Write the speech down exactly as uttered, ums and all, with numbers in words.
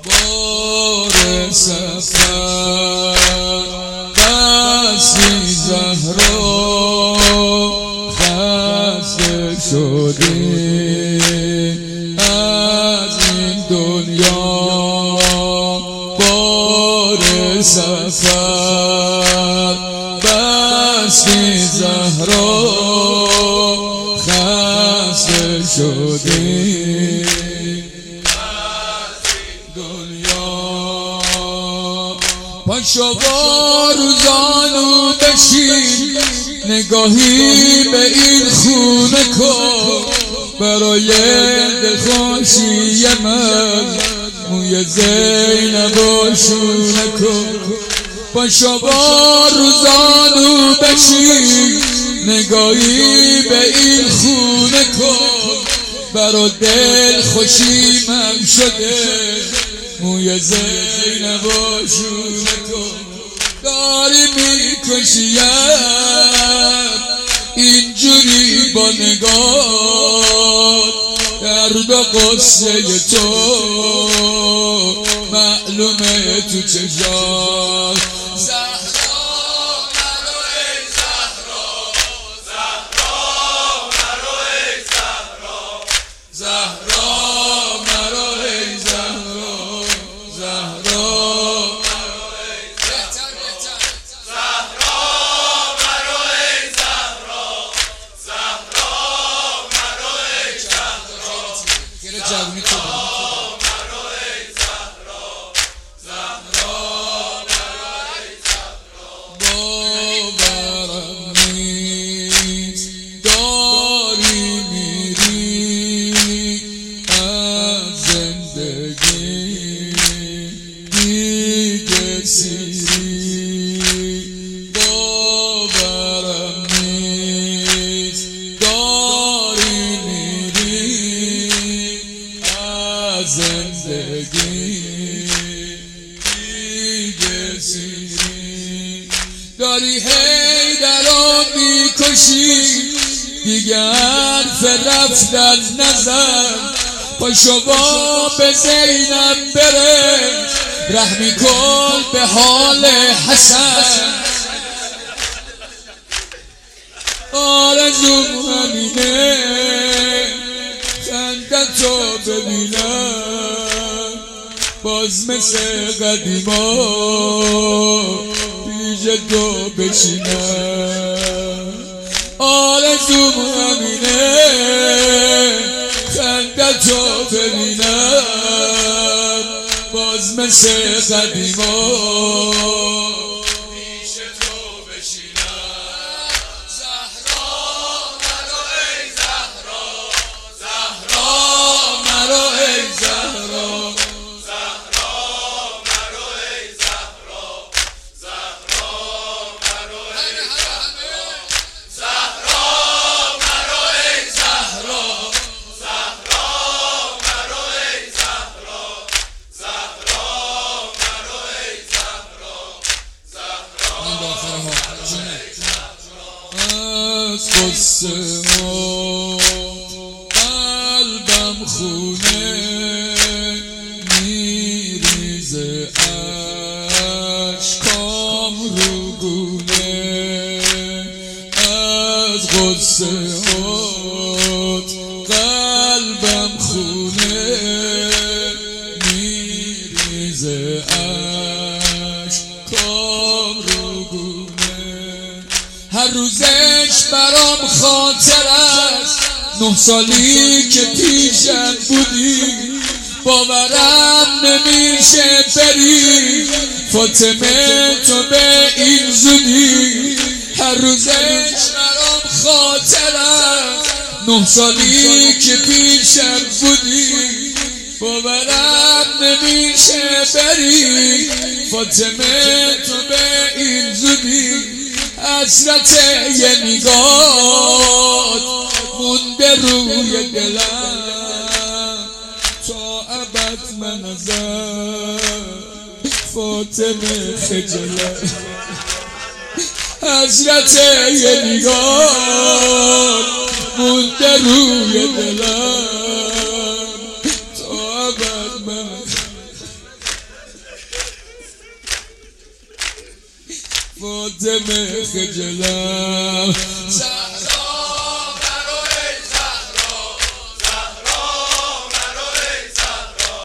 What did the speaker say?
بار سفر دستی زهرا خسته شدی از این دنیا بار سفر دستی زهرا خسته شدی پاشو با روزانو بشین نگاهی به این خونه کن برای دلخوشی من موی زینبو شونه کن پاشو با روزانو بشین نگاهی به این خونه کن برای دلخوشی من شده موی زینبو شونه کن داری میکشیم اینجوری با نگاه درد و قصه تو معلومه تو چشات زهرا مرو ای زهرا زهرا مرو ای زهرا زهرا مرو ای زهرا زهرا مرو ای بهتر بهتر زهرا مرو ای زهرا زهرا مرو ای زهرا گره جوونی تو مرو ای زهرا زهرا مرو ای زهرا باورم نیست داری میری از زندگی دیگه سیری باورم نیست داری میری از زندگی دیگه سیری داری هی درو میکشی دیگه حرف رفتن نزن پاشو با به زینب بره رحمی کن به حال حسن آرزوم همینه خندتو ببینم باز مثل قدیما پیش تو بشینم آرزوم همینه خندتو ببینم باز مثل قدیما پیش تو بشینم زهرا مرو ای زهرا زهرا مرو ای زهرا زهرا مرو ای زهرا زهرا مرو ای زهرا زهرا مرو ای زهرا زهرا مرو ای زهرا زهرا مرو ای زهرا زهرا من با آخرها از قصه ها قلبم خونه میریزه اشکام رو گونه از قصه هات قلبم خونه میریزه اشکام رو گونه هر روزش برام خاطر است نه سالی که پیشم بودی باورم نمیشه بری فاطمه تو به این زودی هر روزش برام خاطر است نه سالی که پیشم بودی باورم نمیشه بری فاطمه تو به این زودی حسرت یه نگاه مونده روی دلم تا ابد من ازم فاطمه خجلت حسرت یه نگاه مونده روی دلم تا ابد من فاطمه خجلم